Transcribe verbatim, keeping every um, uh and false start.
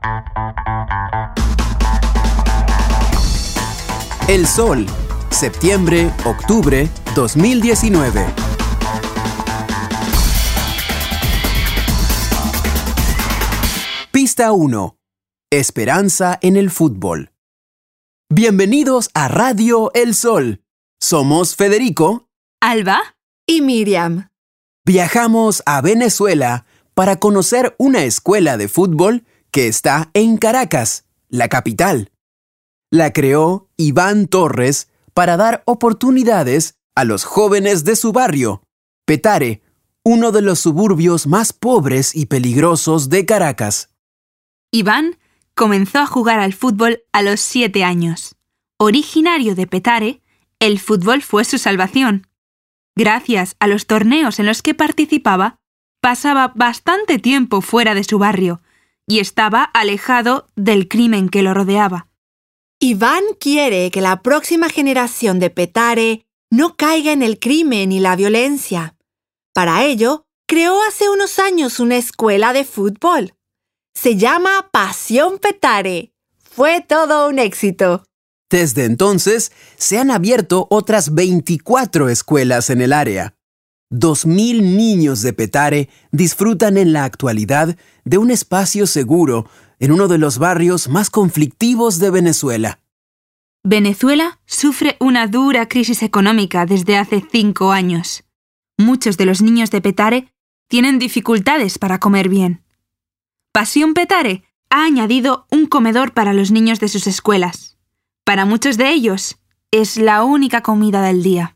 El Sol, septiembre-octubre dos mil diecinueve. Pista uno. Esperanza en el fútbol. Bienvenidos a Radio El Sol. Somos Federico, Alba y Miriam. Viajamos a Venezuela para conocer una escuela de fútbol que está en Caracas, la capital. La creó Iván Torres para dar oportunidades a los jóvenes de su barrio, Petare, uno de los suburbios más pobres y peligrosos de Caracas. Iván comenzó a jugar al fútbol a los siete años. Originario de Petare, el fútbol fue su salvación. Gracias a los torneos en los que participaba, pasaba bastante tiempo fuera de su barrio y estaba alejado del crimen que lo rodeaba. Iván quiere que la próxima generación de Petare no caiga en el crimen y la violencia. Para ello, creó hace unos años una escuela de fútbol. Se llama Pasión Petare. Fue todo un éxito. Desde entonces, se han abierto otras veinticuatro escuelas en el área. Dos mil niños de Petare disfrutan en la actualidad de un espacio seguro en uno de los barrios más conflictivos de Venezuela. Venezuela sufre una dura crisis económica desde hace cinco años. Muchos de los niños de Petare tienen dificultades para comer bien. Pasión Petare ha añadido un comedor para los niños de sus escuelas. Para muchos de ellos, es la única comida del día.